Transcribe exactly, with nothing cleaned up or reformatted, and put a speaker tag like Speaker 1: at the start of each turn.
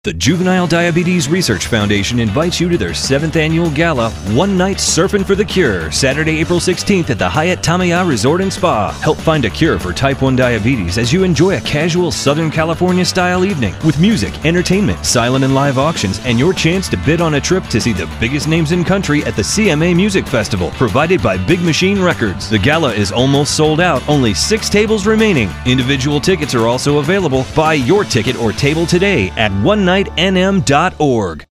Speaker 1: The Juvenile Diabetes Research Foundation invites you to their seventh annual gala, One Night Surfing for the Cure, Saturday, April sixteenth at the Hyatt Tamaya Resort and Spa. Help find a cure for type one diabetes as you enjoy a casual Southern California-style evening with music, entertainment, silent and live auctions, and your chance to bid on a trip to see the biggest names in country at the C M A Music Festival, provided by Big Machine Records. The gala is almost sold out, only six tables remaining. Individual tickets are also available. Buy your ticket or table today at one night n m dot org.